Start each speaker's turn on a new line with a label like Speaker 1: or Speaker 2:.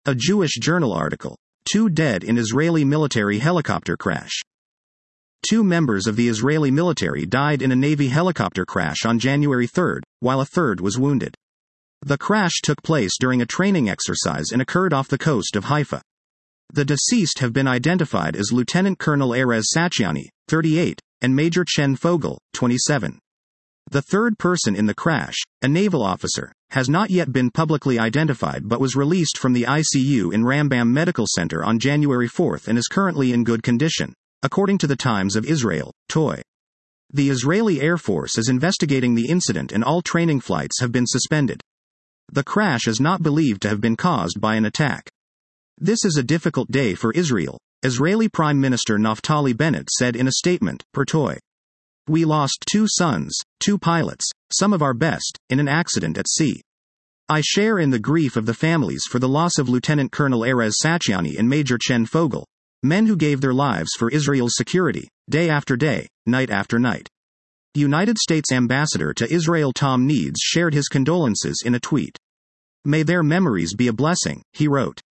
Speaker 1: A Jewish Journal article. 2 dead in Israeli military helicopter crash. 2 members of the Israeli military died in a Navy helicopter crash on January 3, while a third was wounded. The crash took place during a training exercise and occurred off the coast of Haifa. The deceased have been identified as Lieutenant Colonel Erez Sachiani, 38, and Major Chen Fogel, 27. The third person in the crash, a naval officer, has not yet been publicly identified but was released from the ICU in Rambam Medical Center on January 4 and is currently in good condition, according to the Times of Israel, TOI. The Israeli Air Force is investigating the incident and all training flights have been suspended. The crash is not believed to have been caused by an attack. This is a difficult day for Israel, Israeli Prime Minister Naftali Bennett said in a statement, per TOI. We lost 2 sons, 2 pilots, some of our best, in an accident at sea. I share in the grief of the families for the loss of Lieutenant Colonel Erez Sachiani and Major Chen Fogel, men who gave their lives for Israel's security, day after day, night after night. United States Ambassador to Israel Tom Needs shared his condolences in a tweet. May their memories be a blessing, he wrote.